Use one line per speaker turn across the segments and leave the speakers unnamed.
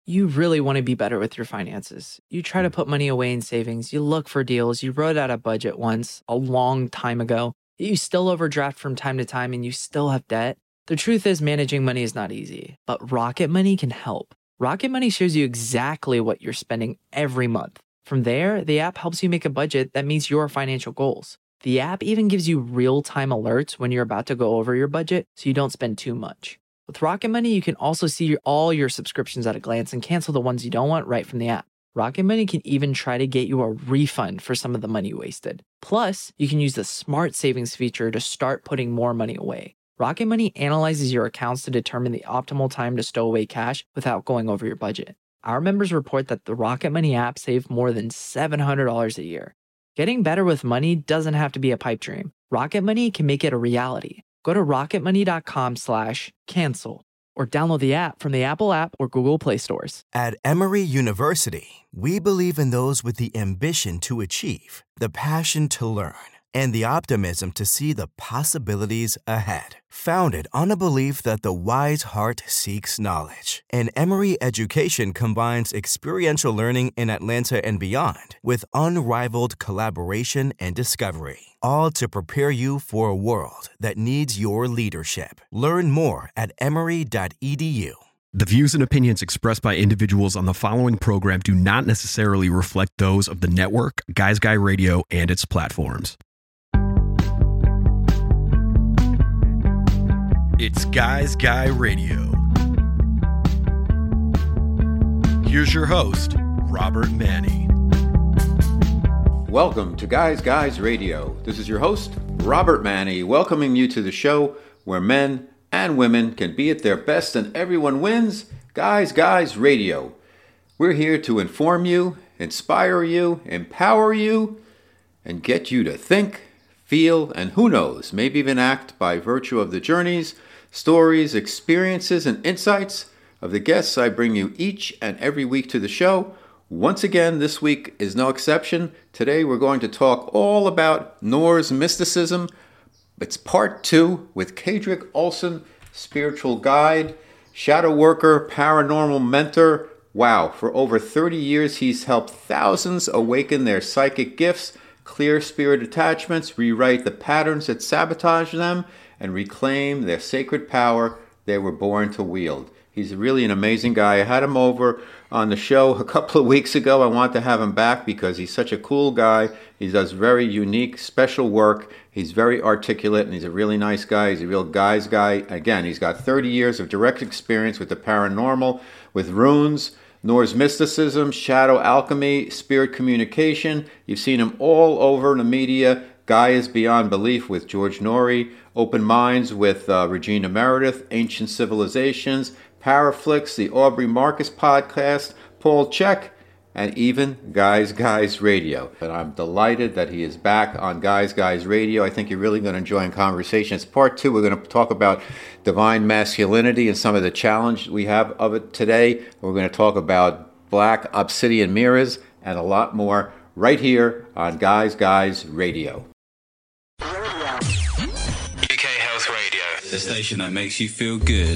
You really want to be better with your finances. You try to put money away in savings, you look for deals, you wrote out a budget once, a long time ago, yet you still overdraft from time to time and you still have debt. The truth is, managing money is not easy, but Rocket Money can help. Rocket Money shows you exactly what you're spending every month. From there, the app helps you make a budget that meets your financial goals. The app even gives you real-time alerts when you're about to go over your budget so you don't spend too much. With Rocket Money, you can also see all your subscriptions at a glance and cancel the ones you don't want right from the app. Rocket Money can even try to get you a refund for some of the money you wasted. Plus, you can use the Smart Savings feature to start putting more money away. Rocket Money analyzes your accounts to determine the optimal time to stow away cash without going over your budget. Our members report that the Rocket Money app saved more than $700 a year. Getting better with money doesn't have to be a pipe dream. Rocket Money can make it a reality. Go to rocketmoney.com/cancel or download the app from the Apple app or Google Play stores.
At Emory University, we believe in those with the ambition to achieve, the passion to learn, and the optimism to see the possibilities ahead. Founded on a belief that the wise heart seeks knowledge, and Emory education combines experiential learning in Atlanta and beyond with unrivaled collaboration and discovery, all to prepare you for a world that needs your leadership. Learn more at emory.edu.
The views and opinions expressed by individuals on the following program do not necessarily reflect those of the network, Guys Guy Radio, and its platforms. It's Guys Guy Radio. Here's your host, Robert Manni.
Welcome to Guys Radio. This is your host, Robert Manni, welcoming you to the show where men and women can be at their best and everyone wins. Guys Radio. We're here to inform you, inspire you, empower you, and get you to think, feel, and who knows, maybe even act by virtue of the journeys, stories, experiences, and insights of the guests I bring you each and every week to the show. Once again, this week is no exception. Today we're going to talk all about Norse mysticism. It's part 2 with Kadric Olson, spiritual guide, shadow worker, paranormal mentor. Wow, for over 30 years he's helped thousands awaken their psychic gifts, clear spirit attachments, rewrite the patterns that sabotage them, and reclaim their sacred power they were born to wield. He's really an amazing guy. I had him over on the show a couple of weeks ago. I want to have him back because he's such a cool guy. He does very unique, special work. He's very articulate, and he's a really nice guy. He's a real guy's guy. Again, he's got 30 years of direct experience with the paranormal, with runes, Norse mysticism, shadow alchemy, spirit communication. You've seen him all over the media. Guy is Beyond Belief with George Norrie, Open Minds with Regina Meredith, Ancient Civilizations, Paraflix, the Aubrey Marcus podcast, Paul Chek, and even Guys Radio. And I'm delighted that he is back on Guys Radio. I think you're really going to enjoy in conversation. It's part 2. We're going to talk about divine masculinity and some of the challenge we have of it today. We're going to talk about black obsidian mirrors and a lot more right here on Guys Radio.
UK Health Radio, the station that makes you feel good.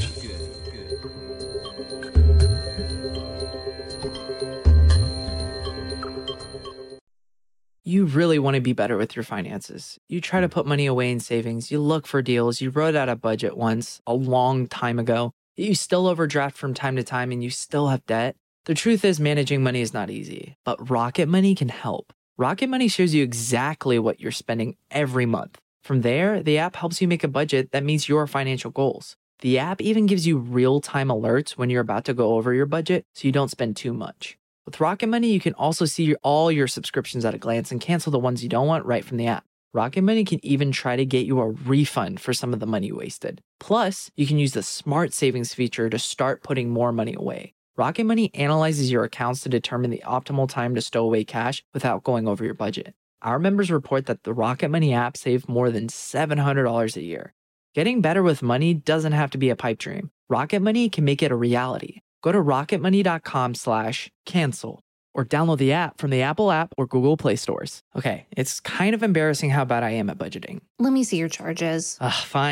You really want to be better with your finances. You try to put money away in savings, you look for deals, you wrote out a budget once, a long time ago, yet you still overdraft from time to time and you still have debt. The truth is, managing money is not easy, but Rocket Money can help. Rocket Money shows you exactly what you're spending every month. From there, the app helps you make a budget that meets your financial goals. The app even gives you real-time alerts when you're about to go over your budget so you don't spend too much. With Rocket Money, you can also see all your subscriptions at a glance and cancel the ones you don't want right from the app. Rocket Money can even try to get you a refund for some of the money you wasted. Plus, you can use the Smart Savings feature to start putting more money away. Rocket Money analyzes your accounts to determine the optimal time to stow away cash without going over your budget. Our members report that the Rocket Money app saved more than $700 a year. Getting better with money doesn't have to be a pipe dream. Rocket Money can make it a reality. Go to rocketmoney.com/cancel or download the app from the Apple app or Google Play stores. Okay, it's kind of embarrassing how bad I am at budgeting.
Let me see your charges.
Fine.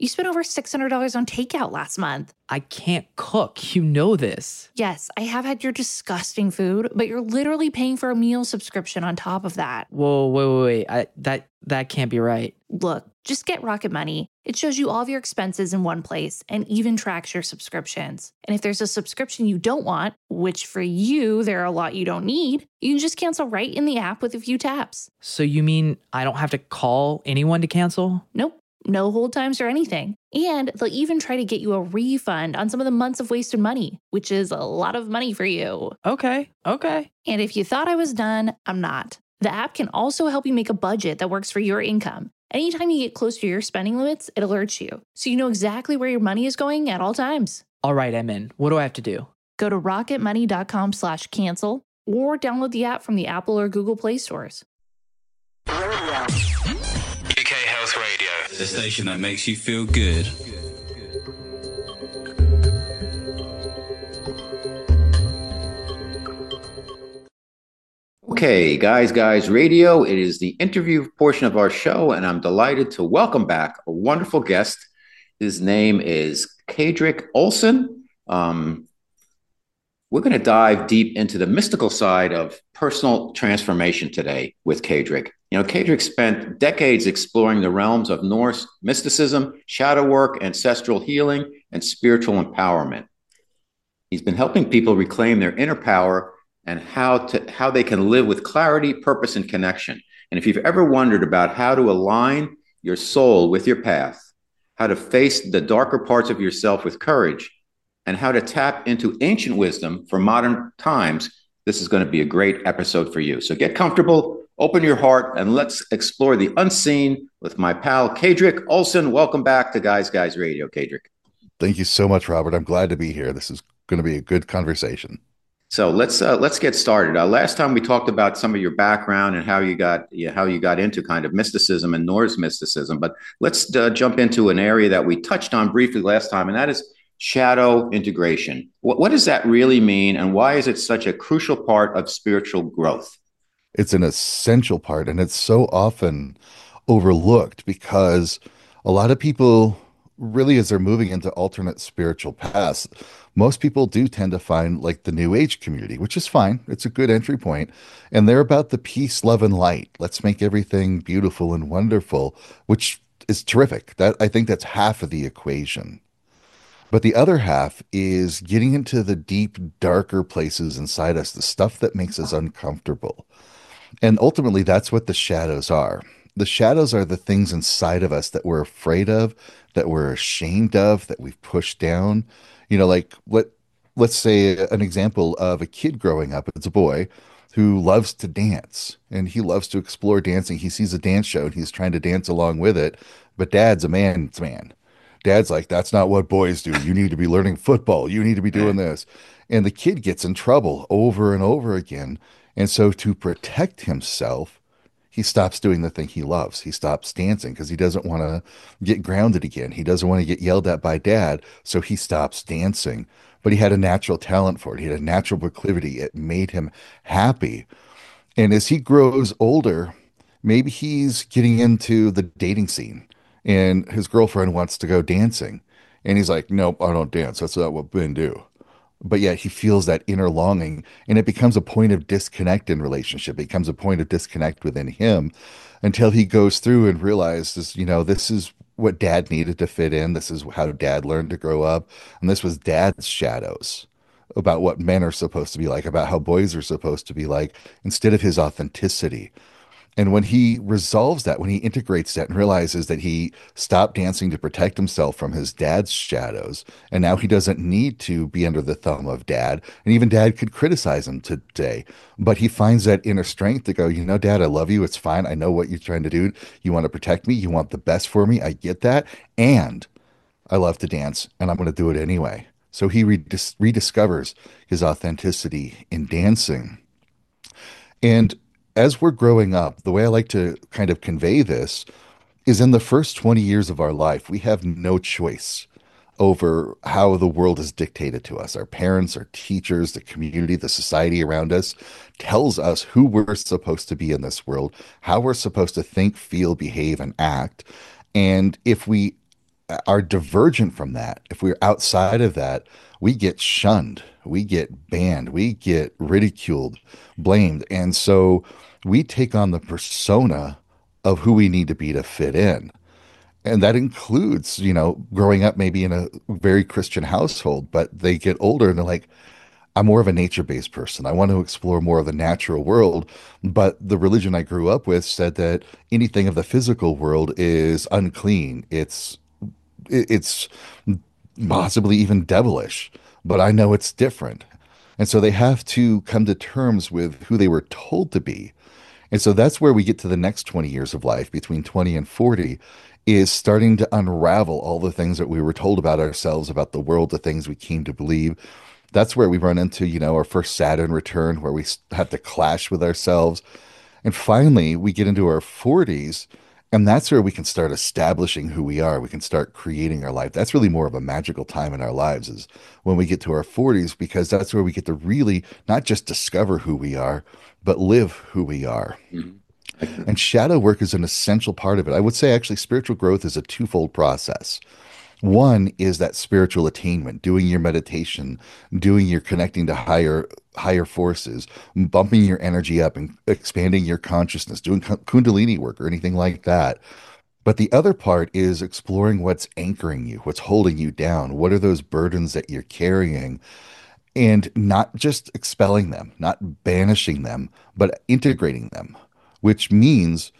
You spent over $600 on takeout last month.
I can't cook. You know this.
Yes, I have had your disgusting food, but you're literally paying for a meal subscription on top of that.
Whoa, wait. That can't be right.
Look, just get Rocket Money. It shows you all of your expenses in one place and even tracks your subscriptions. And if there's a subscription you don't want, which for you, there are a lot you don't need, you can just cancel right in the app with a few taps.
So you mean I don't have to call anyone to cancel?
Nope. No hold times or anything. And they'll even try to get you a refund on some of the months of wasted money, which is a lot of money for you.
Okay.
And if you thought I was done, I'm not. The app can also help you make a budget that works for your income. Anytime you get close to your spending limits, it alerts you, so you know exactly where your money is going at all times.
All right, I'm in. What do I have to do?
Go to rocketmoney.com/cancel or download the app from the Apple or Google Play stores.
UK Health Radio, the station that makes you feel good.
Okay, guys radio. It is the interview portion of our show, and I'm delighted to welcome back a wonderful guest. His name is Kadric Olson. We're going to dive deep into the mystical side of personal transformation today with Kadric. Kadric spent decades exploring the realms of Norse mysticism, shadow work, ancestral healing, and spiritual empowerment. He's been helping people reclaim their inner power and how they can live with clarity, purpose, and connection. And if you've ever wondered about how to align your soul with your path, how to face the darker parts of yourself with courage, and how to tap into ancient wisdom for modern times, this is going to be a great episode for you. So get comfortable, open your heart, and let's explore the unseen with my pal, Kadric Olson. Welcome back to Guys Radio, Kadric.
Thank you so much, Robert. I'm glad to be here. This is going to be a good conversation.
So let's get started. Last time we talked about some of your background and how you got into kind of mysticism and Norse mysticism. But let's jump into an area that we touched on briefly last time, and that is shadow integration. What does that really mean, and why is it such a crucial part of spiritual growth?
It's an essential part, and it's so often overlooked because a lot of people really, as they're moving into alternate spiritual paths, most people do tend to find like the New Age community, which is fine. It's a good entry point. And they're about the peace, love, and light. Let's make everything beautiful and wonderful, which is terrific. I think that's half of the equation. But the other half is getting into the deep, darker places inside us, the stuff that makes us uncomfortable. And ultimately, that's what the shadows are. The shadows are the things inside of us that we're afraid of, that we're ashamed of, that we've pushed down. Like let's say an example of a kid growing up. It's a boy who loves to dance, and he loves to explore dancing. He sees a dance show and he's trying to dance along with it. But dad's a man's man. Dad's like, that's not what boys do. You need to be learning football. You need to be doing this. And the kid gets in trouble over and over again. And so to protect himself, he stops doing the thing he loves. He stops dancing because he doesn't want to get grounded again. He doesn't want to get yelled at by dad. So he stops dancing. But he had a natural talent for it. He had a natural proclivity. It made him happy. And as he grows older, maybe he's getting into the dating scene and his girlfriend wants to go dancing. And he's like, nope, I don't dance. That's not what men do. But yet he feels that inner longing, and it becomes a point of disconnect in relationship. It becomes a point of disconnect within him until he goes through and realizes, this is what dad needed to fit in. This is how dad learned to grow up. And this was dad's shadows about what men are supposed to be like, about how boys are supposed to be like, instead of his authenticity. And when he resolves that, when he integrates that and realizes that he stopped dancing to protect himself from his dad's shadows, and now he doesn't need to be under the thumb of dad, and even dad could criticize him today, but he finds that inner strength to go, dad, I love you. It's fine. I know what you're trying to do. You want to protect me. You want the best for me. I get that. And I love to dance, and I'm going to do it anyway. So he rediscovers his authenticity in dancing. And as we're growing up, the way I like to kind of convey this is in the first 20 years of our life, we have no choice over how the world is dictated to us. Our parents, our teachers, the community, the society around us tells us who we're supposed to be in this world, how we're supposed to think, feel, behave, and act. And if we are divergent from that, if we're outside of that, we get shunned, we get banned, we get ridiculed, blamed. And so we take on the persona of who we need to be to fit in. And that includes, growing up maybe in a very Christian household, but they get older and they're like, I'm more of a nature-based person. I want to explore more of the natural world. But the religion I grew up with said that anything of the physical world is unclean. It's possibly even devilish, but I know it's different. And so they have to come to terms with who they were told to be. And so that's where we get to the next 20 years of life, between 20 and 40, is starting to unravel all the things that we were told about ourselves, about the world, the things we came to believe. That's where we run into, our first Saturn return, where we have to clash with ourselves. And finally, we get into our 40s, and that's where we can start establishing who we are. We can start creating our life. That's really more of a magical time in our lives, is when we get to our 40s, because that's where we get to really not just discover who we are, but live who we are. Mm-hmm. And shadow work is an essential part of it. I would say actually spiritual growth is a twofold process. One is that spiritual attainment, doing your meditation, doing your connecting to higher forces, bumping your energy up and expanding your consciousness, doing Kundalini work or anything like that. But the other part is exploring what's anchoring you, what's holding you down. What are those burdens that you're carrying? And not just expelling them, not banishing them, but integrating them, which means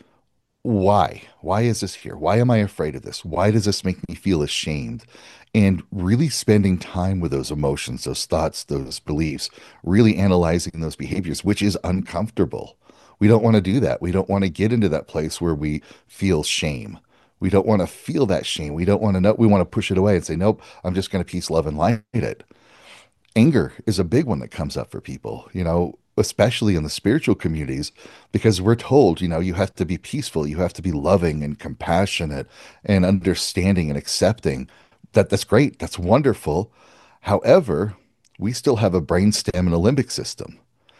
why? Why is this here? Why am I afraid of this? Why does this make me feel ashamed? And really spending time with those emotions, those thoughts, those beliefs, really analyzing those behaviors, which is uncomfortable. We don't want to do that. We don't want to get into that place where we feel shame. We don't want to feel that shame. We don't want to know. We want to push it away and say, nope, I'm just going to peace, love, and light it. Anger is a big one that comes up for people, especially in the spiritual communities, because we're told, you have to be peaceful, you have to be loving and compassionate and understanding and accepting. That's great. That's wonderful. However, we still have a brainstem and a limbic system.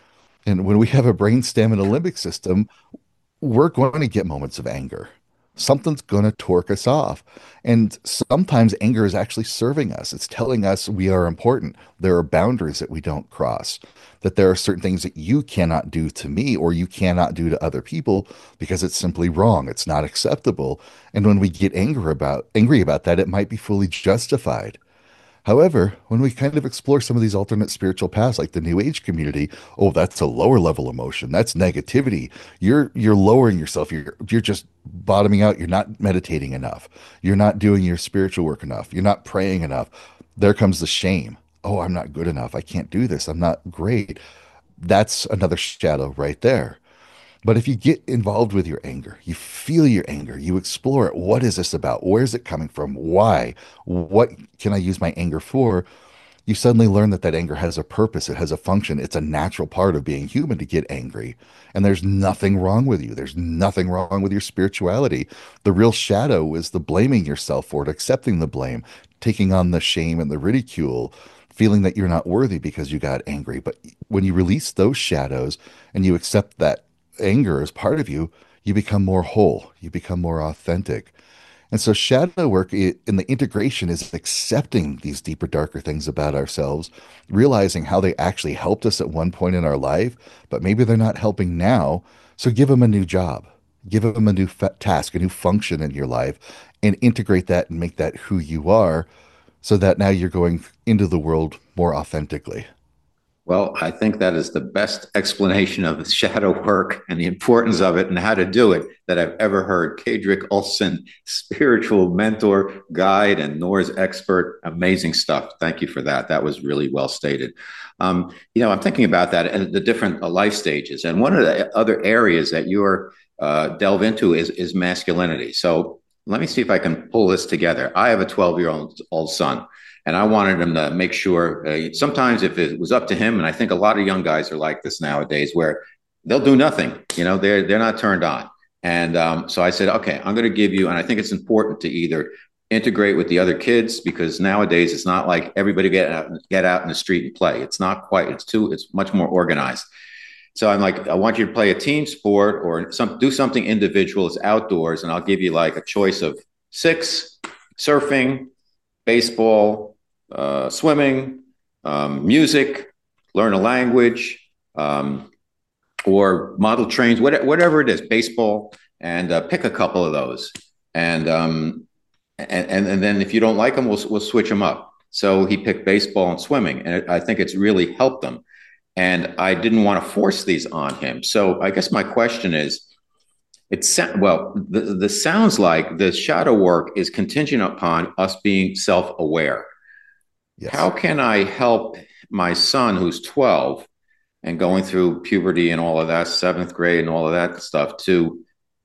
And when we have a brainstem and a limbic system, we're going to get moments of anger. Something's going to torque us off. And sometimes anger is actually serving us. It's telling us we are important. There are boundaries that we don't cross, that there are certain things that you cannot do to me or you cannot do to other people because it's simply wrong. It's not acceptable. And when we get angry about that, it might be fully justified. However, when we kind of explore some of these alternate spiritual paths, like the New Age community, oh, that's a lower level emotion. That's negativity. You're lowering yourself. You're just bottoming out. You're not meditating enough. You're not doing your spiritual work enough. You're not praying enough. There comes the shame. Oh, I'm not good enough. I can't do this. I'm not great. That's another shadow right there. But if you get involved with your anger, you feel your anger, you explore it. What is this about? Where is it coming from? Why? What can I use my anger for? You suddenly learn that anger has a purpose. It has a function. It's a natural part of being human to get angry. And there's nothing wrong with you. There's nothing wrong with your spirituality. The real shadow is the blaming yourself for it, accepting the blame, taking on the shame and the ridicule, feeling that you're not worthy because you got angry. But when you release those shadows and you accept that anger as part of you, you become more whole, you become more authentic. And so shadow work in the integration is accepting these deeper, darker things about ourselves, realizing how they actually helped us at one point in our life, but maybe they're not helping now. So give them a new job, give them a new task, a new function in your life, and integrate that and make that who you are, so that now you're going into the world more authentically.
Well, I think that is the best explanation of shadow work and the importance of it and how to do it that I've ever heard. Kadrick Olson, spiritual mentor, guide, and Norse expert. Amazing stuff. Thank you for that. That was really well stated. I'm thinking about that and the different life stages. And one of the other areas that you're delve into is masculinity. So let me see if I can pull this together. I have a 12-year-old son. And I wanted him to make sure, sometimes if it was up to him, and I think a lot of young guys are like this nowadays, where they'll do nothing, they're not turned on. And so I said, okay, I'm going to give you, and I think it's important to either integrate with the other kids, because nowadays it's not like everybody get out in the street and play. It's not quite, it's much more organized. So I'm like, I want you to play a team sport or do something individual. It's outdoors, and I'll give you like a choice of 6, surfing, baseball, swimming, music, learn a language, or model trains, whatever it is, baseball, and pick a couple of those. And and then if you don't like them, we'll switch them up. So he picked baseball and swimming, and I think it's really helped him. And I didn't want to force these on him. So I guess my question is, the sounds like the shadow work is contingent upon us being self-aware.
Yes.
How can I help my son who's 12 and going through puberty and all of that, seventh grade and all of that stuff, to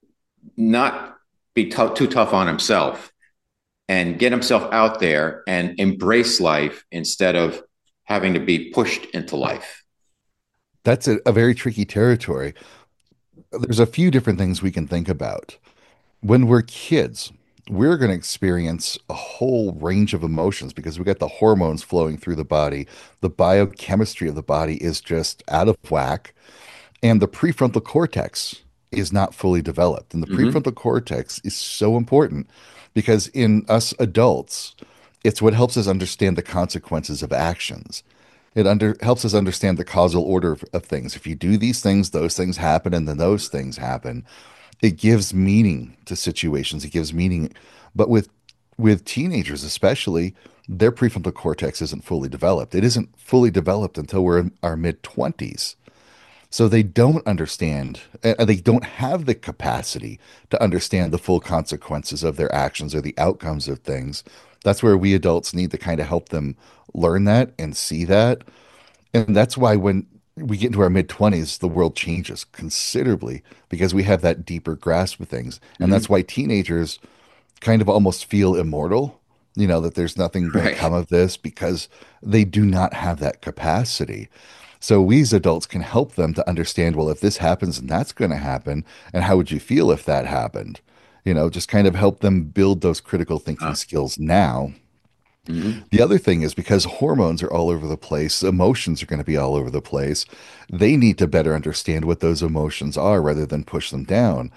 not be too tough on himself and get himself out there and embrace life instead of having to be pushed into life?
That's a very tricky territory. There's a few different things we can think about. When we're kids, we're going to experience a whole range of emotions because we got the hormones flowing through the body. The biochemistry of the body is just out of whack, and the prefrontal cortex is not fully developed. And the prefrontal cortex is so important because in us adults, it's what helps us understand the consequences of actions. Helps us understand the causal order of things. If you do these things, those things happen, and then those things happen. It gives meaning to situations. It gives meaning, but with teenagers especially, their prefrontal cortex isn't fully developed. It isn't fully developed until we're in our mid-20s. So they don't understand, they don't have the capacity to understand the full consequences of their actions or the outcomes of things. That's where we adults need to kind of help them learn that and see that. And that's why when we get into our mid-20s, the world changes considerably because we have that deeper grasp of things. And that's why teenagers kind of almost feel immortal, that there's nothing going to
Right.
come of this because they do not have that capacity. So we as adults can help them to understand, well, if this happens and that's going to happen, and how would you feel if that happened? Just kind of help them build those critical thinking skills now.
Mhm.
The other thing is because hormones are all over the place, emotions are going to be all over the place. They need to better understand what those emotions are rather than push them down.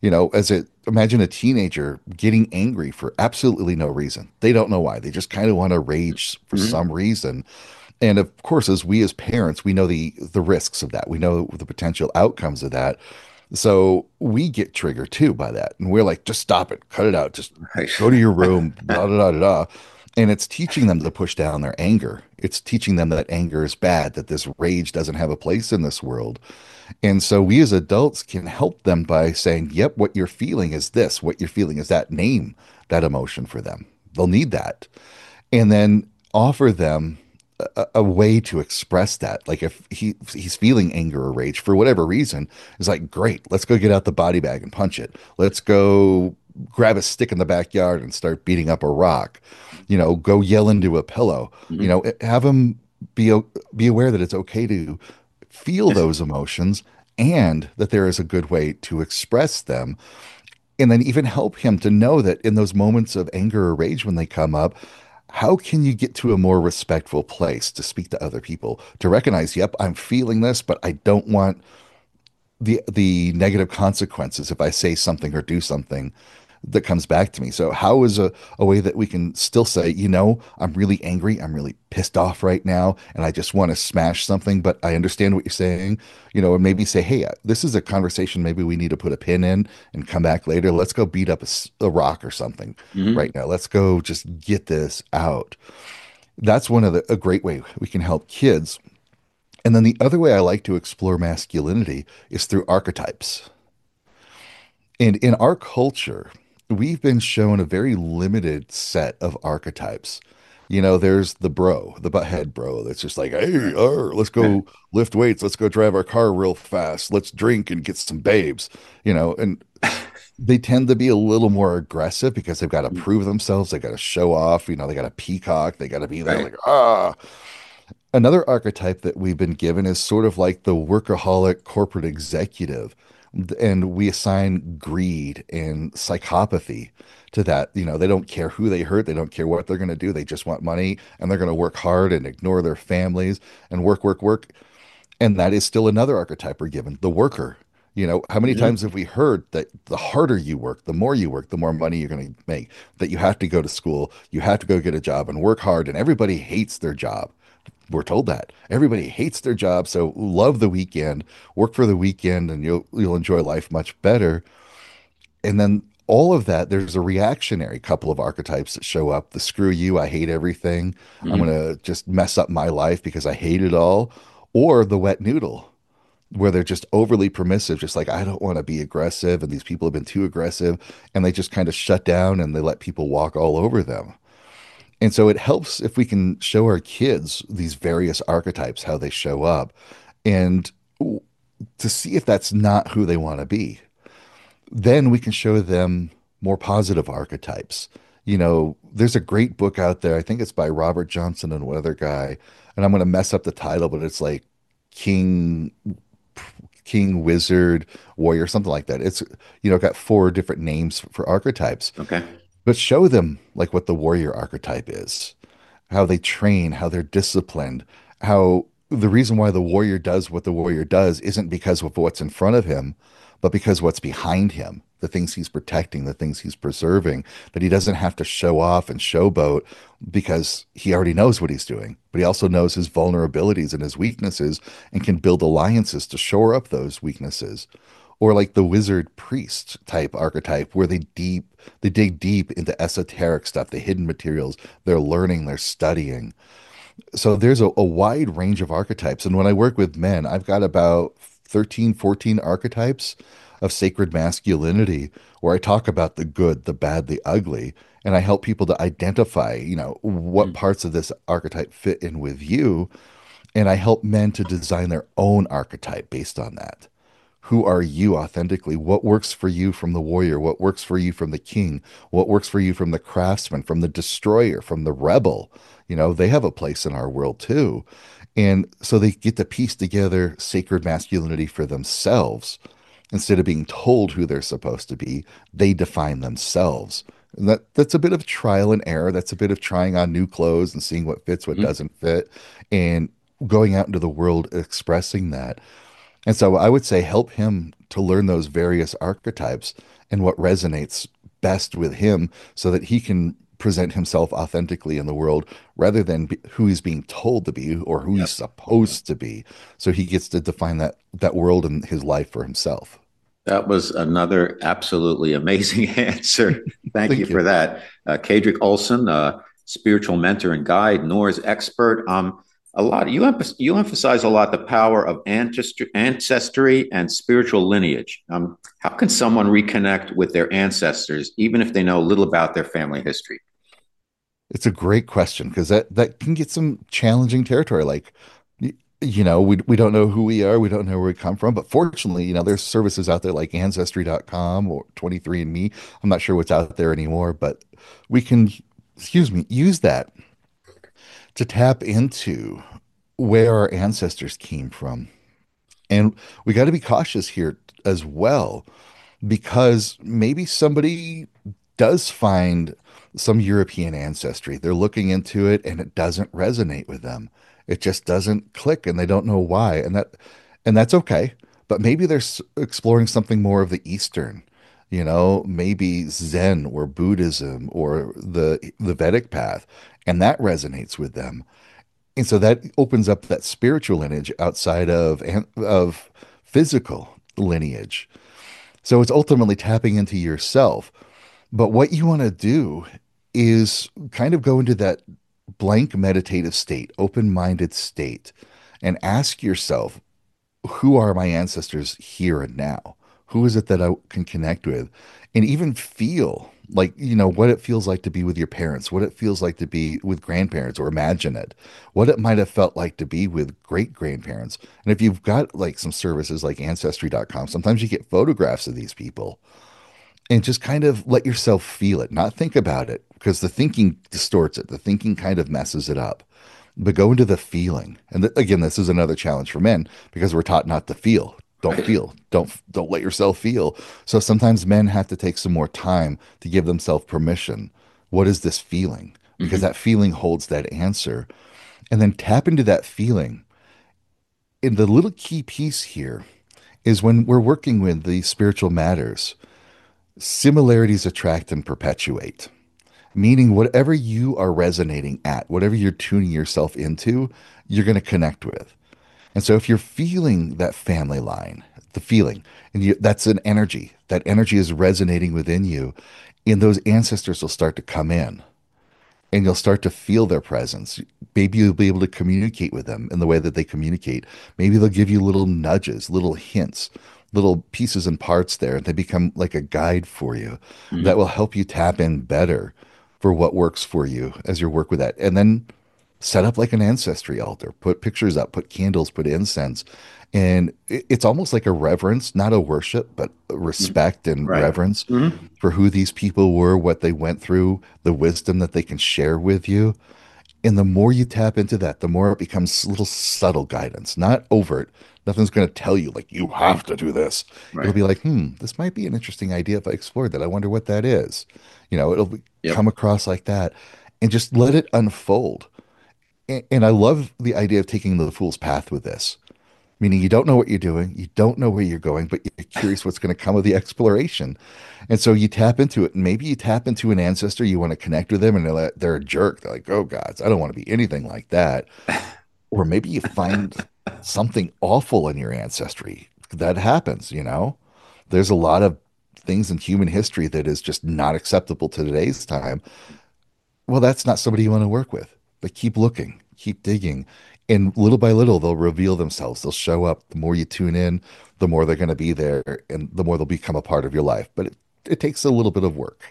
Imagine a teenager getting angry for absolutely no reason. They don't know why. They just kind of want to rage for
Mhm.
some reason. And of course, as parents, we know the risks of that. We know the potential outcomes of that. So we get triggered too by that. And we're like, just stop it, cut it out, just
Right.
go to your room, blah, blah, blah, blah. And it's teaching them to push down their anger. It's teaching them that anger is bad, that this rage doesn't have a place in this world. And so we as adults can help them by saying, yep, what you're feeling is this, what you're feeling is that, name that emotion for them. They'll need that. And then offer them a way to express that. Like if he's feeling anger or rage for whatever reason, it's like, great, let's go get out the body bag and punch it. Let's go grab a stick in the backyard and start beating up a rock. Go yell into a pillow.
Mhm.
Have him be aware that it's okay to feel those emotions and that there is a good way to express them. And then even help him to know that in those moments of anger or rage when they come up, how can you get to a more respectful place to speak to other people, to recognize, yep, I'm feeling this, but I don't want the negative consequences if I say something or do something that comes back to me. So how is a way that we can still say, I'm really angry, I'm really pissed off right now, and I just want to smash something, but I understand what you're saying, and maybe say, hey, this is a conversation maybe we need to put a pin in and come back later. Let's go beat up a rock or something
Mhm.
right now. Let's go just get this out. That's a great way we can help kids. And then the other way I like to explore masculinity is through archetypes. And in our culture, we've been shown a very limited set of archetypes. There's the bro, the butthead bro that's just like, hey, let's go lift weights, let's go drive our car real fast, let's drink and get some babes, and they tend to be a little more aggressive because they've got to prove themselves, they got to show off, they got to peacock, they got to be there
Right.
like, ah. Another archetype that we've been given is sort of like the workaholic corporate executive. And we assign greed and psychopathy to that. They don't care who they hurt, they don't care what they're going to do. They just want money and they're going to work hard and ignore their families and work, work, work. And that is still another archetype we're given, the worker. How many
Hmm.
times have we heard that the harder you work, the more you work, the more money you're going to make, that you have to go to school, you have to go get a job and work hard, and everybody hates their job. We're told that everybody hates their job, so love the weekend, work for the weekend, and you'll enjoy life much better. And then all of that, there's a reactionary couple of archetypes that show up. The screw you, I hate everything. I'm
Hmm.
gonna just mess up my life because I hate it all. Or the wet noodle, where they're just overly permissive, just like I don't want to be aggressive, and these people have been too aggressive, and they just kind of shut down and they let people walk all over them. And so it helps if we can show our kids these various archetypes, how they show up, and to see if that's not who they want to be. Then we can show them more positive archetypes. There's a great book out there. I think it's by Robert Johnson and one other guy, and I'm going to mess up the title, but it's like King, King, Wizard, Warrior, something like that. It's, got four different names for archetypes,
Okay.
but show them like what the warrior archetype is, how they train, how they're disciplined, how the reason why the warrior does what the warrior does isn't because of what's in front of him, but because what's behind him, the things he's protecting, the things he's preserving, that he doesn't have to show off and showboat because he already knows what he's doing, but he also knows his vulnerabilities and his weaknesses and can build alliances to shore up those weaknesses. Or like the wizard priest type archetype where they dig deep into esoteric stuff, the hidden materials, they're learning, they're studying. So there's a wide range of archetypes. And when I work with men, I've got about 13, 14 archetypes of sacred masculinity where I talk about the good, the bad, the ugly. And I help people to identify, what
Mhm.
parts of this archetype fit in with you. And I help men to design their own archetype based on that. Who are you authentically? What works for you from the warrior? What works for you from the king? What works for you from the craftsman, from the destroyer, from the rebel? They have a place in our world too. And so they get to piece together sacred masculinity for themselves. Instead of being told who they're supposed to be, they define themselves. And that's a bit of trial and error. That's a bit of trying on new clothes and seeing what fits, what
Mhm.
doesn't fit, and going out into the world expressing that. And so I would say help him to learn those various archetypes and what resonates best with him so that he can present himself authentically in the world rather than who he's being told to be or who he's
Yep.
supposed to be. So he gets to define that world and his life for himself.
That was another absolutely amazing answer. Thank you
Thank
for
you.
that. Kadrick Olson, spiritual mentor and guide, Noor's expert. A lot you emphasize a lot the power of ancestry and spiritual lineage. How can someone reconnect with their ancestors, even if they know little about their family history?
It's a great question because that can get some challenging territory. Like, we don't know who we are, we don't know where we come from. But fortunately, there's services out there like Ancestry.com or 23andMe. I'm not sure what's out there anymore, but we can, excuse me, use that to tap into where our ancestors came from. And we got to be cautious here as well because maybe somebody does find some European ancestry. They're looking into it and it doesn't resonate with them. It just doesn't click and they don't know why. And that's okay. But maybe they're exploring something more of the Eastern, maybe Zen or Buddhism or the Vedic path, and that resonates with them. And so that opens up that spiritual lineage outside of physical lineage. So it's ultimately tapping into yourself. But what you want to do is kind of go into that blank meditative state, open-minded state, and ask yourself, who are my ancestors here and now? Who is it that I can connect with? And even feel like, what it feels like to be with your parents, what it feels like to be with grandparents, or imagine it, what it might have felt like to be with great grandparents. And if you've got like some services like Ancestry.com, sometimes you get photographs of these people and just kind of let yourself feel it, not think about it, because the thinking distorts it. The thinking kind of messes it up. But go into the feeling. And again, this is another challenge for men because we're taught not to feel. Don't
Right.
feel. Don't let yourself feel. So sometimes men have to take some more time to give themselves permission. What is this feeling? Because
Hmm.
that feeling holds that answer. And then tap into that feeling. And the little key piece here is when we're working with the spiritual matters, similarities attract and perpetuate. Meaning, whatever you are resonating at, whatever you're tuning yourself into, you're going to connect with. And so, if you're feeling that family line, the feeling, and that's an energy, that energy is resonating within you, and those ancestors will start to come in and you'll start to feel their presence. Maybe you'll be able to communicate with them in the way that they communicate. Maybe they'll give you little nudges, little hints, little pieces and parts there. They become like a guide for you that will help you tap in better for what works for you as you work with that. And then set up like an ancestry altar, put pictures up, put candles, put incense. And it's almost like a reverence, not a worship, but a respect and
Right.
reverence for who these people were, what they went through, the wisdom that they can share with you. And the more you tap into that, the more it becomes little subtle guidance, not overt. Nothing's going to tell you, like, you have to do this.
Right.
It'll be like, this might be an interesting idea if I explored that. I wonder what that is.
Yep.
Come across like that and just let it unfold. And I love the idea of taking the fool's path with this, meaning you don't know what you're doing, you don't know where you're going, but you're curious what's going to come of the exploration. And so you tap into it, and maybe you tap into an ancestor, you want to connect with them, and they're a jerk. They're like, oh, gods, I don't want to be anything like that. Or maybe you find something awful in your ancestry. That happens. There's a lot of things in human history that is just not acceptable to today's time. Well, that's not somebody you want to work with, but keep looking, keep digging. And little by little, they'll reveal themselves. They'll show up. The more you tune in, the more they're going to be there and the more they'll become a part of your life. But it takes a little bit of work.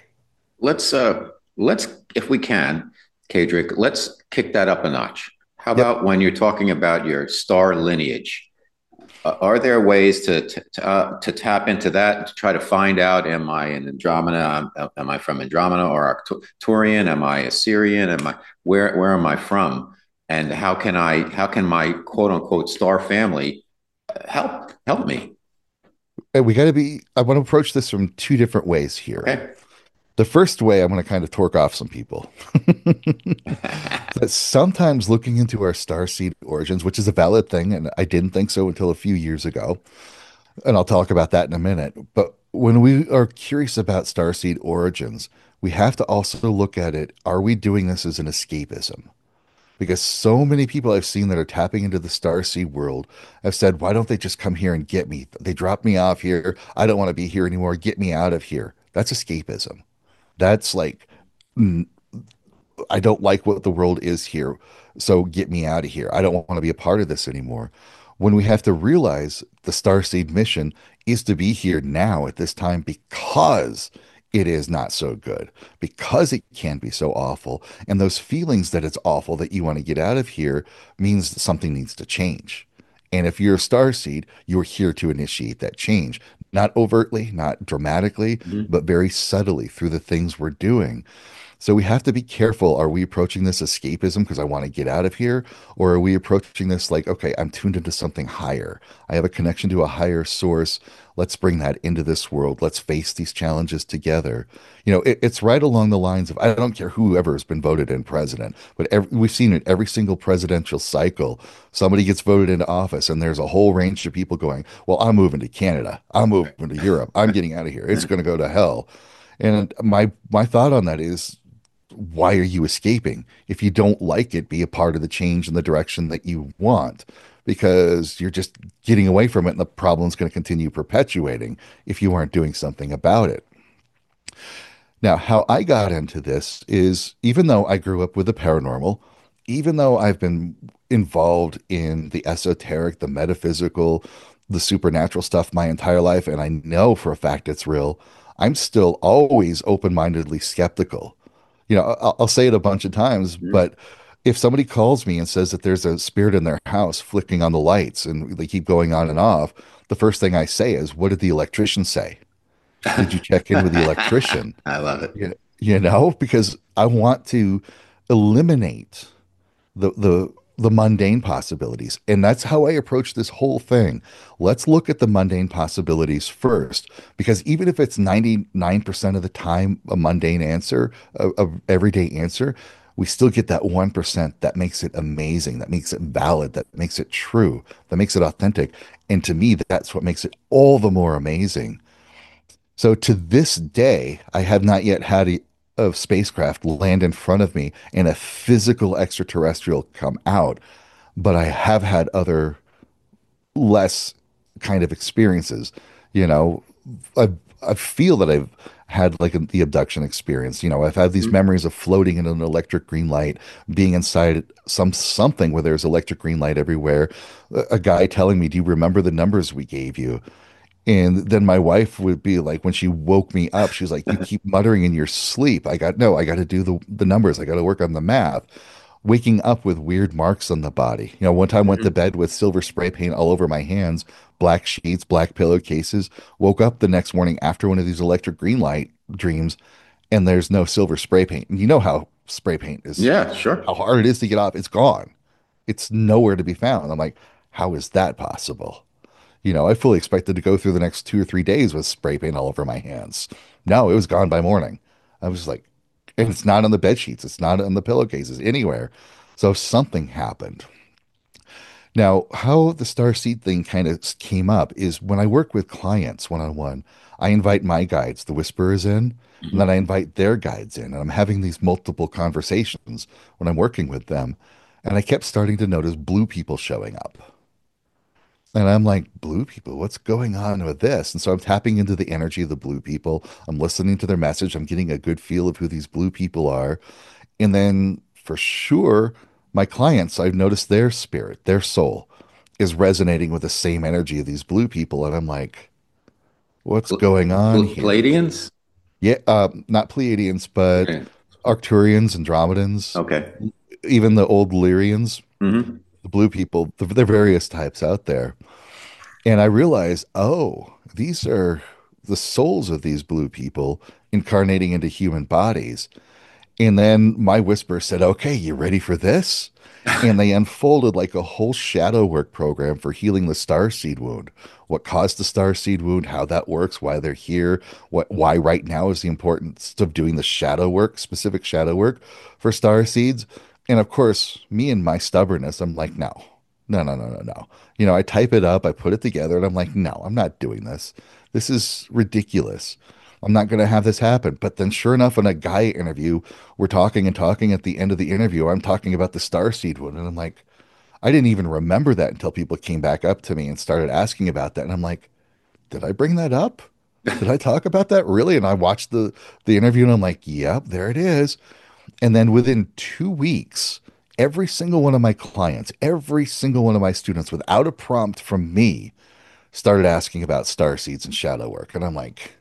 Let's if we can, Kadrick, let's kick that up a notch. How about when you're talking about your star lineage? Are there ways to tap into that to try to find out? Am I an Andromeda? Am I from Andromeda or Arcturian? Am I Assyrian? Where am I from? And how can my quote unquote star family help me?
And I want to approach this from two different ways here.
Okay.
The first way, I'm going to kind of torque off some people. That sometimes looking into our starseed origins, which is a valid thing, and I didn't think so until a few years ago, and I'll talk about that in a minute. But when we are curious about starseed origins, we have to also look at it. Are we doing this as an escapism? Because so many people I've seen that are tapping into the starseed world have said, why don't they just come here and get me? They dropped me off here. I don't want to be here anymore. Get me out of here. That's escapism. That's like, I don't like what the world is here. So get me out of here. I don't want to be a part of this anymore. When we have to realize the starseed mission is to be here now at this time because it is not so good, because it can be so awful. And those feelings that it's awful that you want to get out of here means that something needs to change. And if you're a starseed, you're here to initiate that change, not overtly, not dramatically, but very subtly through the things we're doing. So we have to be careful. Are we approaching this escapism because I want to get out of here? Or are we approaching this like, okay, I'm tuned into something higher. I have a connection to a higher source. Let's bring that into this world. Let's face these challenges together. It's right along the lines of, I don't care whoever has been voted in president, but we've seen it every single presidential cycle. Somebody gets voted into office and there's a whole range of people going, well, I'm moving to Canada. I'm moving to Europe. I'm getting out of here. It's going to go to hell. And my thought on that is, why are you escaping? If you don't like it, be a part of the change in the direction that you want, because you're just getting away from it and the problem's going to continue perpetuating if you aren't doing something about it. Now, how I got into this is, even though I grew up with the paranormal, even though I've been involved in the esoteric, the metaphysical, the supernatural stuff my entire life, and I know for a fact it's real, I'm still always open-mindedly skeptical. I'll say it a bunch of times, but if somebody calls me and says that there's a spirit in their house flicking on the lights and they keep going on and off, the first thing I say is, what did the electrician say? Did you check in with the electrician?
I love it.
Because I want to eliminate the mundane possibilities. And that's how I approach this whole thing. Let's look at the mundane possibilities first, because even if it's 99% of the time a mundane answer, a everyday answer, we still get that 1% that makes it amazing, that makes it valid, that makes it true, that makes it authentic. And to me, that's what makes it all the more amazing. So to this day, I have not yet had a spacecraft land in front of me and a physical extraterrestrial come out, but I have had other less kind of experiences. You know, I I feel that I've had like the abduction experience. You know, I've had these memories of floating in an electric green light, being inside something where there's electric green light everywhere. A guy telling me, "Do you remember the numbers we gave you?" And then my wife would be like, when she woke me up, she's like, "You keep muttering in your sleep." I got to do the numbers. I got to work on the math. Waking up with weird marks on the body. You know, one time went to bed with silver spray paint all over my hands, black sheets, black pillowcases. Woke up the next morning after one of these electric green light dreams, and there's no silver spray paint. And you know how spray paint is,
Yeah, sure.
how hard it is to get off. It's gone. It's nowhere to be found. I'm like, how is that possible? You know, I fully expected to go through the next 2 or 3 days with spray paint all over my hands. No, it was gone by morning. I was like, and it's not on the bed sheets, it's not on the pillowcases, anywhere. So something happened. Now, how the star seed thing kind of came up is when I work with clients one on one, I invite my guides, the whisperers, in, and then I invite their guides in. And I'm having these multiple conversations when I'm working with them. And I kept starting to notice blue people showing up. And I'm like, blue people, what's going on with this? And so I'm tapping into the energy of the blue people. I'm listening to their message. I'm getting a good feel of who these blue people are. And then for sure, my clients, I've noticed their spirit, their soul is resonating with the same energy of these blue people. And I'm like, what's going on here?
Palladians?
Yeah, not Pleiadians, but
Okay.
Arcturians, Andromedans,
Okay.
even the old Lyrians,
Hmm.
the blue people, there are various types out there. And I realized, oh, these are the souls of these blue people incarnating into human bodies. And then my whisper said, okay, you ready for this? And they unfolded like a whole shadow work program for healing the starseed wound. What caused the starseed wound, how that works, why they're here, why right now is the importance of doing the shadow work, specific shadow work for star seeds. And of course, me and my stubbornness, I'm like, no, no, no, no, no, no. You know, I type it up, I put it together, and I'm like, no, I'm not doing this. This is ridiculous. I'm not going to have this happen. But then, sure enough, in a guy interview, we're talking and talking. At the end of the interview, I'm talking about the starseed one. And I'm like, I didn't even remember that until people came back up to me and started asking about that. And I'm like, did I bring that up? Did I talk about that really? And I watched the interview and I'm like, yep, there it is. And then within 2 weeks, every single one of my clients, every single one of my students, without a prompt from me, started asking about star seeds and shadow work. And I'm like,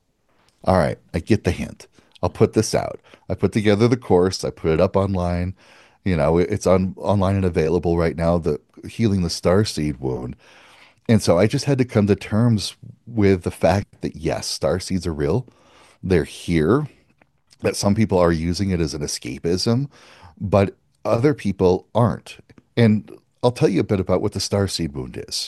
all right, I get the hint. I'll put this out. I put together the course. I put it up online. You know, it's on online and available right now. The healing the starseed wound. And so I just had to come to terms with the fact that yes, star seeds are real. They're here. That some people are using it as an escapism, but other people aren't. And I'll tell you a bit about what the starseed wound is.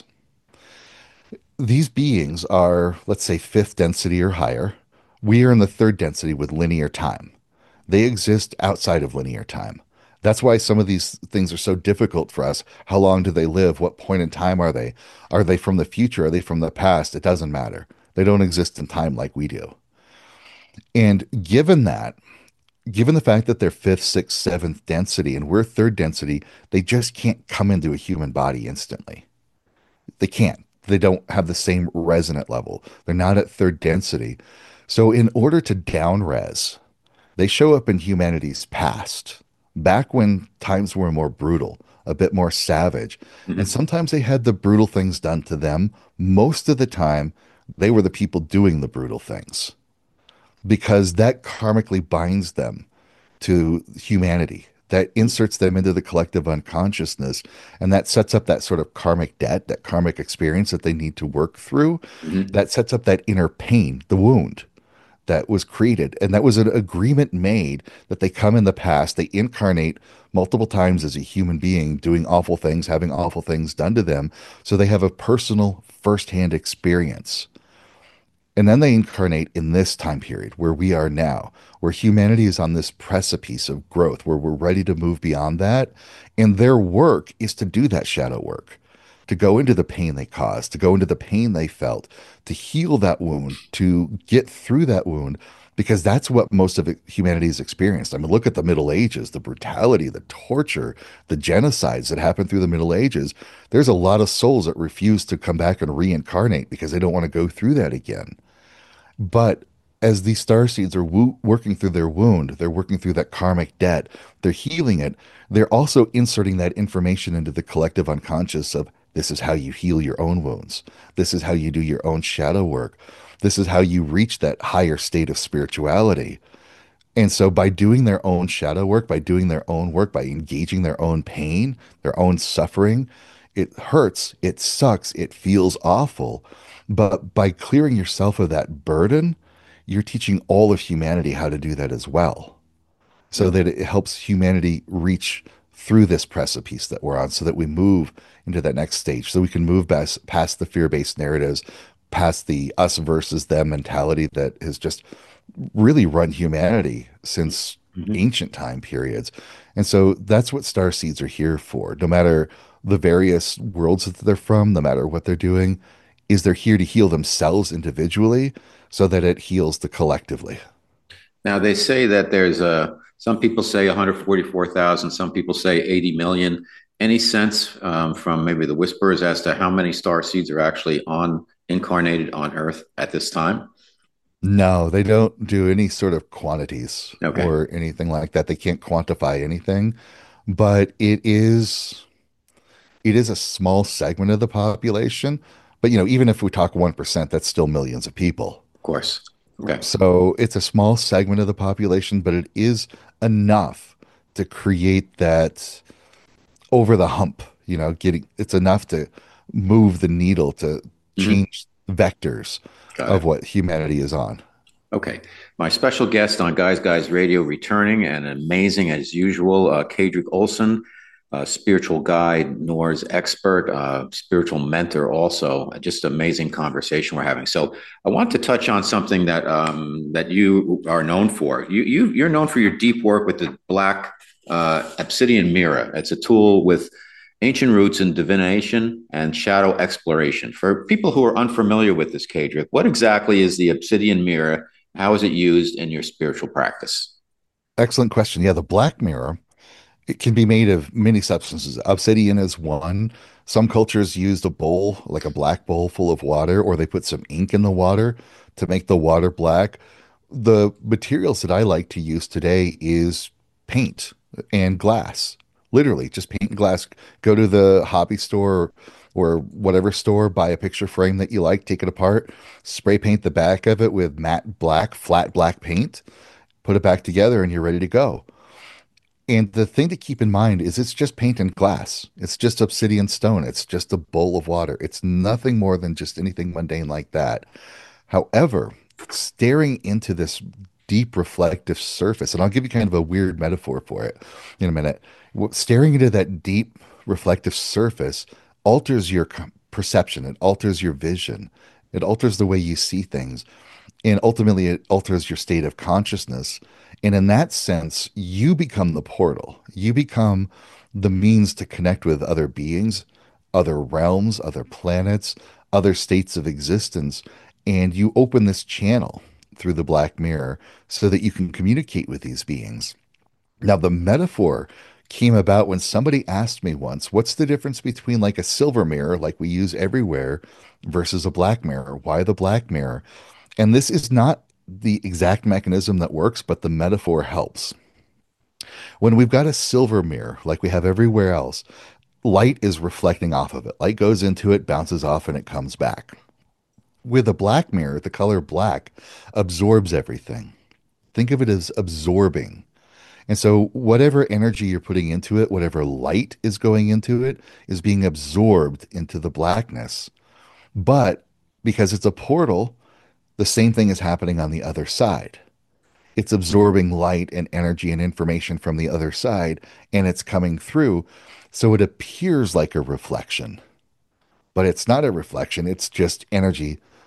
These beings are, let's say, fifth density or higher. We are in the third density with linear time. They exist outside of linear time. That's why some of these things are so difficult for us. How long do they live? What point in time are they? Are they from the future? Are they from the past? It doesn't matter. They don't exist in time like we do. And given the fact that they're fifth, sixth, seventh density and we're third density, they just can't come into a human body instantly. They can't. They don't have the same resonant level. They're not at third density. So, in order to down res, they show up in humanity's past, back when times were more brutal, a bit more savage. And sometimes they had the brutal things done to them. Most of the time, they were the people doing the brutal things because that karmically binds them to humanity. That inserts them into the collective unconsciousness, and that sets up that sort of karmic debt, that karmic experience that they need to work through. That sets up that inner pain, the wound that was created. And that was an agreement made that they come in the past, they incarnate multiple times as a human being, doing awful things, having awful things done to them. So they have a personal firsthand experience. And then they incarnate in this time period where we are now, where humanity is on this precipice of growth, where we're ready to move beyond that. And their work is to do that shadow work, to go into the pain they caused, to go into the pain they felt, to heal that wound, to get through that wound, because that's what most of humanity has experienced. I mean, look at the Middle Ages, the brutality, the torture, the genocides that happened through the Middle Ages. There's a lot of souls that refuse to come back and reincarnate because they don't want to go through that again. But as these star seeds are working through their wound, they're working through that karmic debt, they're healing it. They're also inserting that information into the collective unconscious of this is how you heal your own wounds. This is how you do your own shadow work. This is how you reach that higher state of spirituality. And so by doing their own shadow work, by doing their own work, by engaging their own pain, their own suffering, it hurts, it sucks, it feels awful. But by clearing yourself of that burden, you're teaching all of humanity how to do that as well. So that it helps humanity reach through this precipice that we're on, so that we move into that next stage, so we can move past the fear-based narratives, past the us versus them mentality that has just really run humanity since ancient time periods. And so that's what star seeds are here for. No matter the various worlds that they're from, no matter what they're doing, is they're here to heal themselves individually so that it heals the collectively.
Now they say that there's some people say 144,000, some people say 80 million. Any sense from maybe the whispers as to how many star seeds are actually incarnated on Earth at this time?
No, they don't do any sort of quantities
Okay.
or anything like that. They can't quantify anything, but it is a small segment of the population. But even if we talk 1%, that's still millions of people.
Of course. Okay.
So it's a small segment of the population, but it is enough to create that over the hump, it's enough to move the needle to change vectors
Got
of
it.
what humanity is on.
Okay. My special guest on Guys Radio returning and amazing as usual, Kadrick Olson, spiritual guide, Norse expert, spiritual mentor also. Just amazing conversation we're having. So I want to touch on something that you are known for. You're known for your deep work with the Black Obsidian Mirror. It's a tool with ancient roots in divination and shadow exploration. For people who are unfamiliar with this, Kadrick, what exactly is the Obsidian Mirror? How is it used in your spiritual practice?
Excellent question. Yeah, the black mirror, it can be made of many substances. Obsidian is one. Some cultures used a bowl, like a black bowl full of water, or they put some ink in the water to make the water black. The materials that I like to use today is paint and glass. Literally, just paint and glass. Go to the hobby store or whatever store, buy a picture frame that you like, take it apart, spray paint the back of it with matte black, flat black paint, put it back together, and you're ready to go. And the thing to keep in mind is it's just paint and glass. It's just obsidian stone. It's just a bowl of water. It's nothing more than just anything mundane like that. However, staring into this deep reflective surface, and I'll give you kind of a weird metaphor for it in a minute. Staring into that deep reflective surface alters your perception, it alters your vision, it alters the way you see things, and ultimately it alters your state of consciousness. And in that sense, you become the portal. You become the means to connect with other beings, other realms, other planets, other states of existence. And you open this channel through the black mirror so that you can communicate with these beings. Now, the metaphor came about when somebody asked me once, what's the difference between like a silver mirror, like we use everywhere, versus a black mirror? Why the black mirror? And this is not the exact mechanism that works, but the metaphor helps. When we've got a silver mirror, like we have everywhere else, light is reflecting off of it. Light goes into it, bounces off, and it comes back. With a black mirror, the color black absorbs everything. Think of it as absorbing. And so, whatever energy you're putting into it, whatever light is going into it, is being absorbed into the blackness. But because it's a portal, the same thing is happening on the other side. It's absorbing light and energy and information from the other side, and it's coming through. So, it appears like a reflection, but it's not a reflection. It's just energy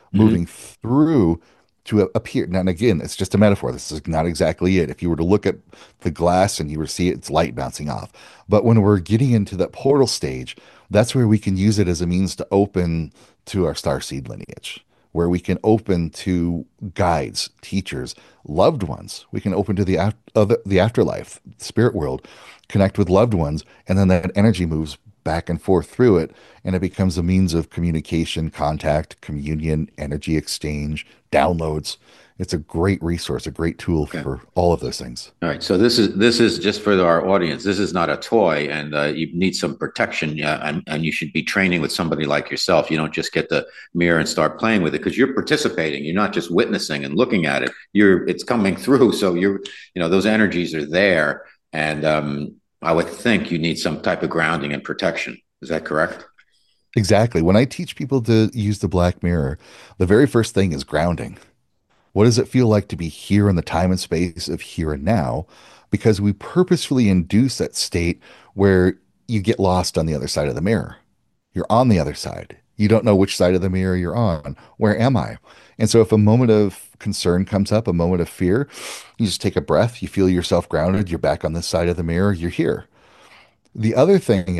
moving through to appear. Now, and again, it's just a metaphor. This is not exactly it. If you were to look at the glass and you were to see it, it's light bouncing off. But when we're getting into that portal stage, that's where we can use it as a means to open to our starseed lineage, where we can open to guides, teachers, loved ones. We can open to the afterlife, spirit world, connect with loved ones, and then that energy moves back and forth through it, and it becomes a means of communication, contact, communion, energy exchange, downloads. It's a great resource, a great tool for all of those things.
All right. So this is just for our audience. This is not a toy, and you need some protection. And you should be training with somebody like yourself. You don't just get the mirror and start playing with it, because you're participating. You're not just witnessing and looking at it. It's coming through. So those energies are there, and I would think you need some type of grounding and protection. Is that correct?
Exactly. When I teach people to use the black mirror, the very first thing is grounding. What does it feel like to be here in the time and space of here and now? Because we purposefully induce that state where you get lost on the other side of the mirror. You're on the other side. You don't know which side of the mirror you're on. Where am I? And so if a moment of concern comes up, a moment of fear, you just take a breath, you feel yourself grounded, you're back on this side of the mirror, you're here. The other thing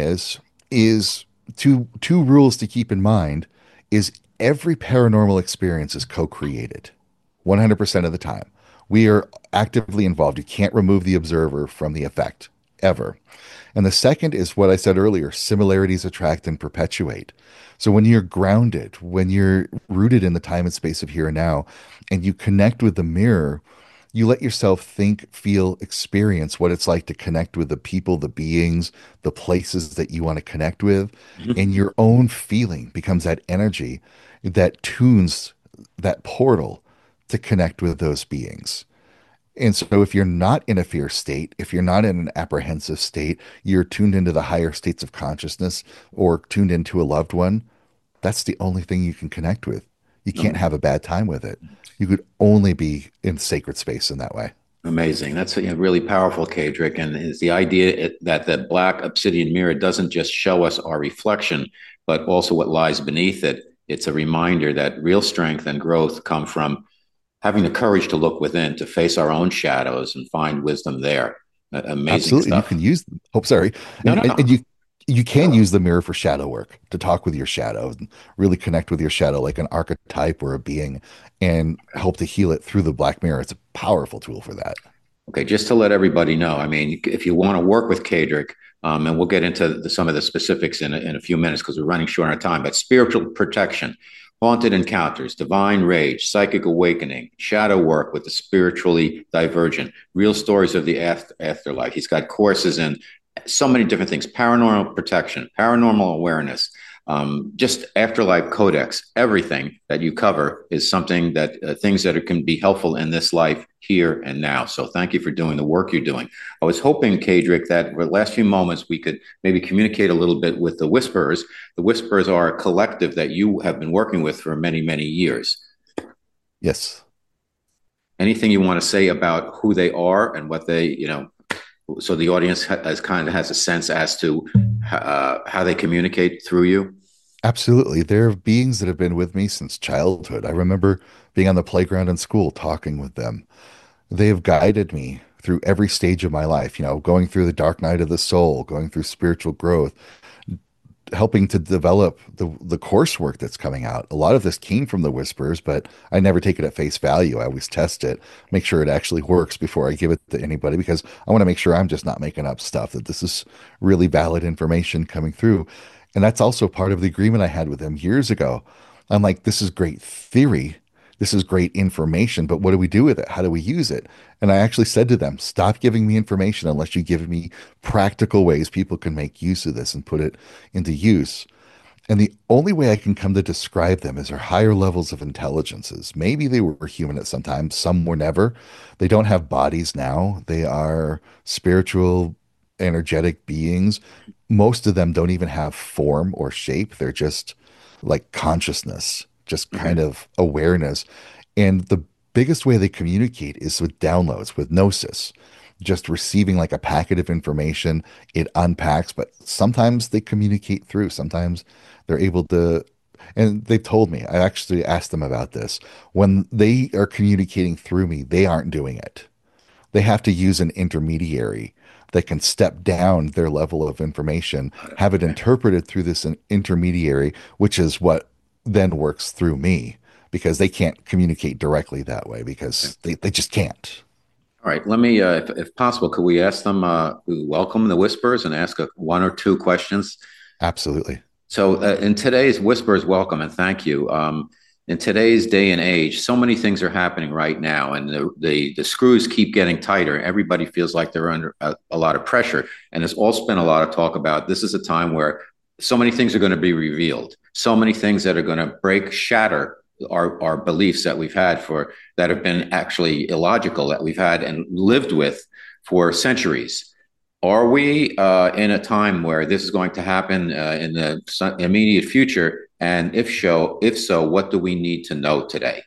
is two rules to keep in mind is every paranormal experience is co-created 100% of the time. We are actively involved. You can't remove the observer from the effect ever. And the second is what I said earlier, similarities attract and perpetuate. So when you're grounded, when you're rooted in the time and space of here and now, and you connect with the mirror, you let yourself think, feel, experience what it's like to connect with the people, the beings, the places that you want to connect with. And your own feeling becomes that energy that tunes that portal to connect with those beings. And so if you're not in a fear state, if you're not in an apprehensive state, you're tuned into the higher states of consciousness or tuned into a loved one, that's the only thing you can connect with. You can't have a bad time with it. You could only be in sacred space in that way.
Amazing. That's really powerful, Kadric. And is the idea that the black obsidian mirror doesn't just show us our reflection, but also what lies beneath it. It's a reminder that real strength and growth come from having the courage to look within, to face our own shadows and find wisdom there. Amazing
Absolutely.
stuff.
You can use, sorry.
No.
And you can use the mirror for shadow work, to talk with your shadow and really connect with your shadow like an archetype or a being, and help to heal it through the black mirror. It's a powerful tool for that.
Okay, just to let everybody know, I mean, if you want to work with Kadric, and we'll get into some of the specifics in a few minutes because we're running short on time, but spiritual protection, haunted encounters, divine rage, psychic awakening, shadow work with the spiritually divergent, real stories of the afterlife. He's got courses in so many different things: paranormal protection, paranormal awareness, just afterlife codex. Everything that you cover is something that things that can be helpful in this life here and now. So thank you for doing the work you're doing. I was hoping, Kadric, that for the last few moments we could maybe communicate a little bit with the Whisperers. The Whisperers are a collective that you have been working with for many, many years.
Yes.
Anything you want to say about who they are and what they, so the audience has a sense as to how they communicate through you?
Absolutely. There are beings that have been with me since childhood. I remember being on the playground in school, talking with them. They have guided me through every stage of my life, going through the dark night of the soul, going through spiritual growth, helping to develop the coursework that's coming out. A lot of this came from the Whispers, but I never take it at face value. I always test it, make sure it actually works before I give it to anybody, because I want to make sure I'm just not making up stuff, that this is really valid information coming through. And that's also part of the agreement I had with them years ago. I'm like, this is great theory. This is great information, but what do we do with it? How do we use it? And I actually said to them, stop giving me information unless you give me practical ways people can make use of this and put it into use. And the only way I can come to describe them is their higher levels of intelligences. Maybe they were human at some time, some were never. They don't have bodies now. They are spiritual, energetic beings. Most of them don't even have form or shape. They're just like consciousness, just kind of awareness. And the biggest way they communicate is with downloads, with gnosis, just receiving like a packet of information. It unpacks, but sometimes they communicate through. Sometimes they're able to And they've told me, I actually asked them about this. When they are communicating through me, they aren't doing it. They have to use an intermediary that can step down their level of information, have it interpreted through this intermediary, which is what then works through me because they can't communicate directly that way because they just can't.
All right, let me, if possible, could we ask them, welcome the Whispers and ask one or two questions?
Absolutely.
So, in today's Whispers, welcome and thank you. In today's day and age, so many things are happening right now, and the screws keep getting tighter. Everybody feels like they're under a lot of pressure, and there's also been a lot of talk about this is a time where so many things are going to be revealed, so many things that are going to shatter our beliefs that we've had that have been actually illogical that we've had and lived with for centuries. Are we in a time where this is going to happen in the immediate future? And if so, what do we need to know today?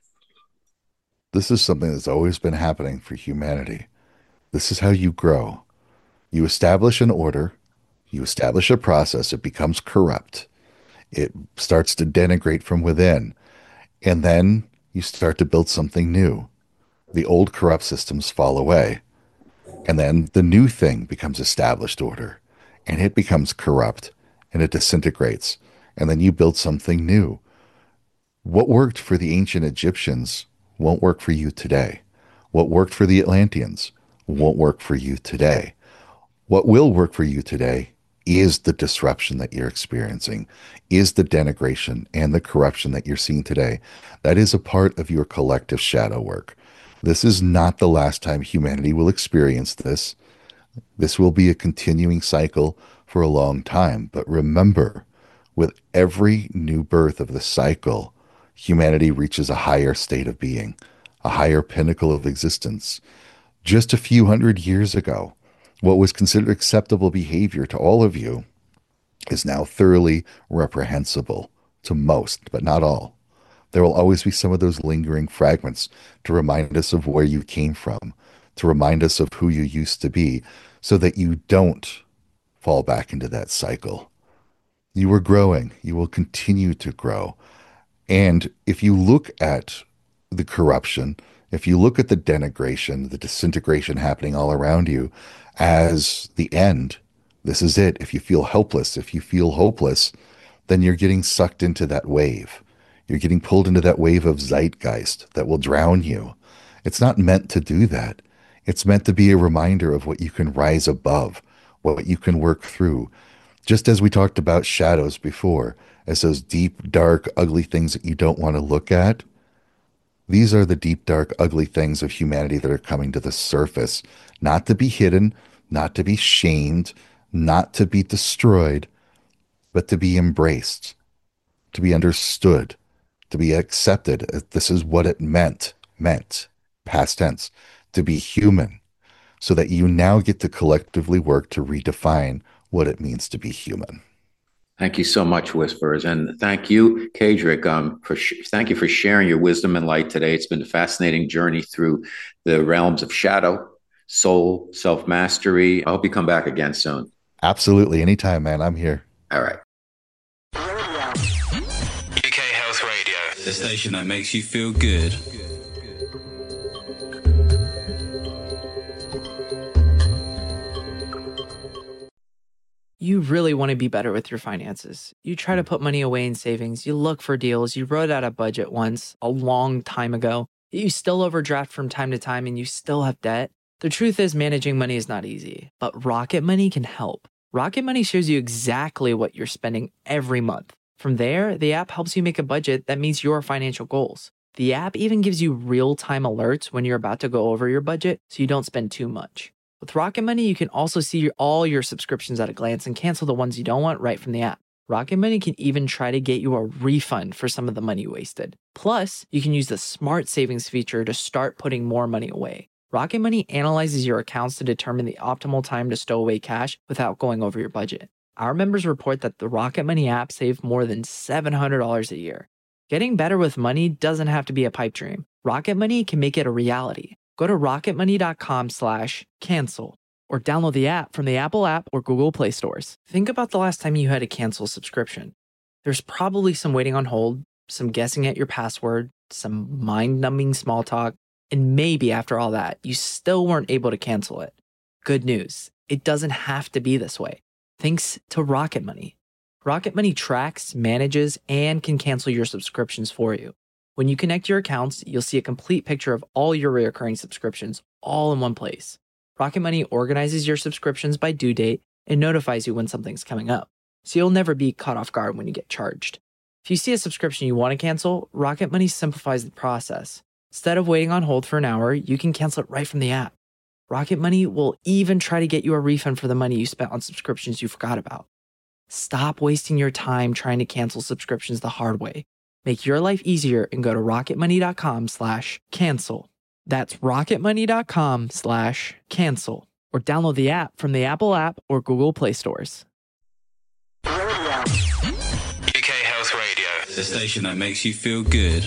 This is something that's always been happening for humanity. This is how you grow. You establish an order, you establish a process, it becomes corrupt. It starts to denigrate from within. And then you start to build something new. The old corrupt systems fall away. And then the new thing becomes established order. And it becomes corrupt. And it disintegrates. And then you build something new. What worked for the ancient Egyptians won't work for you today. What worked for the Atlanteans won't work for you today. What will work for you today is the disruption that you're experiencing, is the denigration and the corruption that you're seeing today. That is a part of your collective shadow work. This is not the last time humanity will experience this. This will be a continuing cycle for a long time. But remember, with every new birth of the cycle, humanity reaches a higher state of being, a higher pinnacle of existence. Just a few hundred years ago, what was considered acceptable behavior to all of you is now thoroughly reprehensible to most, but not all. There will always be some of those lingering fragments to remind us of where you came from, to remind us of who you used to be, so that you don't fall back into that cycle. You are growing. You will continue to grow. And if you look at the corruption, if you look at the denigration, the disintegration happening all around you as the end, this is it. If you feel helpless, if you feel hopeless, then you're getting sucked into that wave. You're getting pulled into that wave of zeitgeist that will drown you. It's not meant to do that. It's meant to be a reminder of what you can rise above, what you can work through. Just as we talked about shadows before, as those deep, dark, ugly things that you don't want to look at, these are the deep, dark, ugly things of humanity that are coming to the surface, not to be hidden, not to be shamed, not to be destroyed, but to be embraced, to be understood, to be accepted. This is what it meant, past tense, to be human, so that you now get to collectively work to redefine what it means to be human.
Thank you so much, Whispers. And thank you, Kadric, thank you for sharing your wisdom and light today. It's been a fascinating journey through the realms of shadow, soul, self-mastery. I hope you come back again soon.
Absolutely. Anytime, man. I'm here.
All right.
UK Health Radio, the station that makes you feel good.
You really want to be better with your finances. You try to put money away in savings. You look for deals. You wrote out a budget once a long time ago. You still overdraft from time to time and you still have debt. The truth is managing money is not easy, but Rocket Money can help. Rocket Money shows you exactly what you're spending every month. From there, the app helps you make a budget that meets your financial goals. The app even gives you real-time alerts when you're about to go over your budget so you don't spend too much. With Rocket Money, you can also see all your subscriptions at a glance and cancel the ones you don't want right from the app. Rocket Money can even try to get you a refund for some of the money you wasted. Plus, you can use the Smart Savings feature to start putting more money away. Rocket Money analyzes your accounts to determine the optimal time to stow away cash without going over your budget. Our members report that the Rocket Money app saved more than $700 a year. Getting better with money doesn't have to be a pipe dream. Rocket Money can make it a reality. Go to rocketmoney.com/cancel or download the app from the Apple app or Google Play stores. Think about the last time you had to cancel a subscription. There's probably some waiting on hold, some guessing at your password, some mind-numbing small talk, and maybe after all that, you still weren't able to cancel it. Good news, it doesn't have to be this way. Thanks to Rocket Money. Rocket Money tracks, manages, and can cancel your subscriptions for you. When you connect your accounts, you'll see a complete picture of all your recurring subscriptions all in one place. Rocket Money organizes your subscriptions by due date and notifies you when something's coming up, so you'll never be caught off guard when you get charged. If you see a subscription you want to cancel, Rocket Money simplifies the process. Instead of waiting on hold for an hour, you can cancel it right from the app. Rocket Money will even try to get you a refund for the money you spent on subscriptions you forgot about. Stop wasting your time trying to cancel subscriptions the hard way. Make your life easier and go to rocketmoney.com/cancel. That's rocketmoney.com/cancel. Or download the app from the Apple app or Google Play stores.
UK Health Radio, the station that makes you feel good.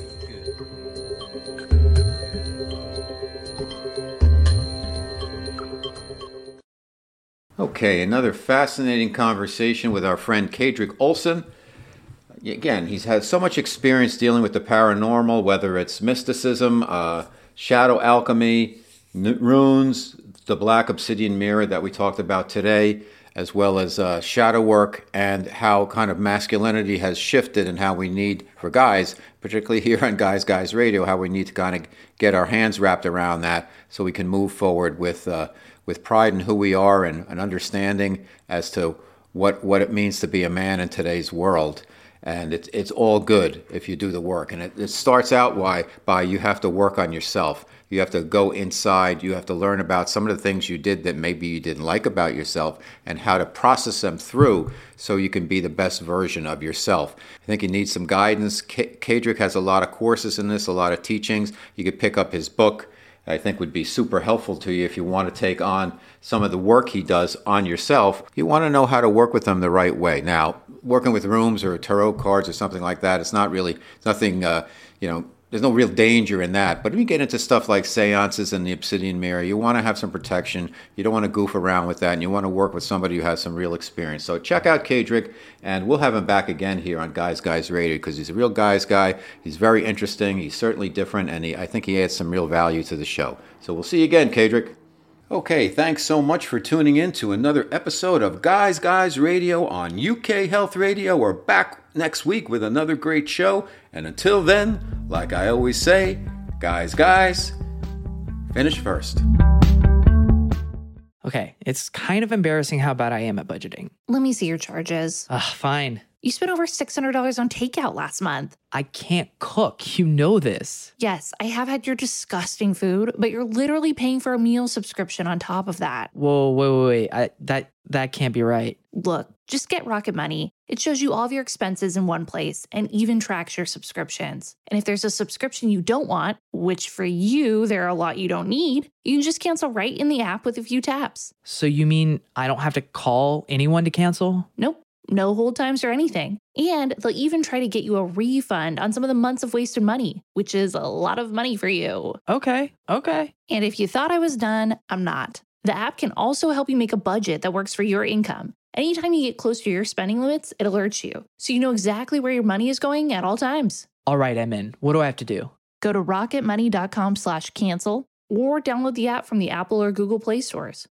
Okay, another fascinating conversation with our friend Kadrick Olson. Again, he's had so much experience dealing with the paranormal, whether it's mysticism, shadow alchemy, runes, the black obsidian mirror that we talked about today, as well as shadow work and how kind of masculinity has shifted and how we need, for guys, particularly here on Guys Radio, how we need to kind of get our hands wrapped around that so we can move forward with pride in who we are and an understanding as to what it means to be a man in today's world. And it's all good if you do the work. And it starts out by you have to work on yourself. You have to go inside. You have to learn about some of the things you did that maybe you didn't like about yourself and how to process them through so you can be the best version of yourself. I think you need some guidance. Kadrick has a lot of courses in this, a lot of teachings. You could pick up his book. I think would be super helpful to you if you want to take on some of the work he does on yourself. You want to know how to work with them the right way. Now, working with rooms or tarot cards or something like that, it's nothing, there's no real danger in that. But when you get into stuff like seances and the obsidian mirror, you want to have some protection. You don't want to goof around with that, and you want to work with somebody who has some real experience. So check out Kadrick, and we'll have him back again here on Guys Radio because he's a real guys guy. He's very interesting. He's certainly different, and I think he adds some real value to the show. So we'll see you again, Kadrick. Okay, thanks so much for tuning in to another episode of Guys Radio on UK Health Radio. We're back next week with another great show. And until then, like I always say, guys, finish first.
Okay, it's kind of embarrassing how bad I am at budgeting.
Let me see your charges.
Fine.
You spent over $600 on takeout last month.
I can't cook. You know this.
Yes, I have had your disgusting food, but you're literally paying for a meal subscription on top of that.
Whoa, wait. That can't be right.
Look, just get Rocket Money. It shows you all of your expenses in one place and even tracks your subscriptions. And if there's a subscription you don't want, which for you, there are a lot you don't need, you can just cancel right in the app with a few taps.
So you mean I don't have to call anyone to cancel?
Nope. No hold times or anything. And they'll even try to get you a refund on some of the months of wasted money, which is a lot of money for you.
Okay.
And if you thought I was done, I'm not. The app can also help you make a budget that works for your income. Anytime you get close to your spending limits, it alerts you, so you know exactly where your money is going at all times.
All right, I'm in. What do I have to do?
Go to rocketmoney.com/cancel or download the app from the Apple or Google Play stores.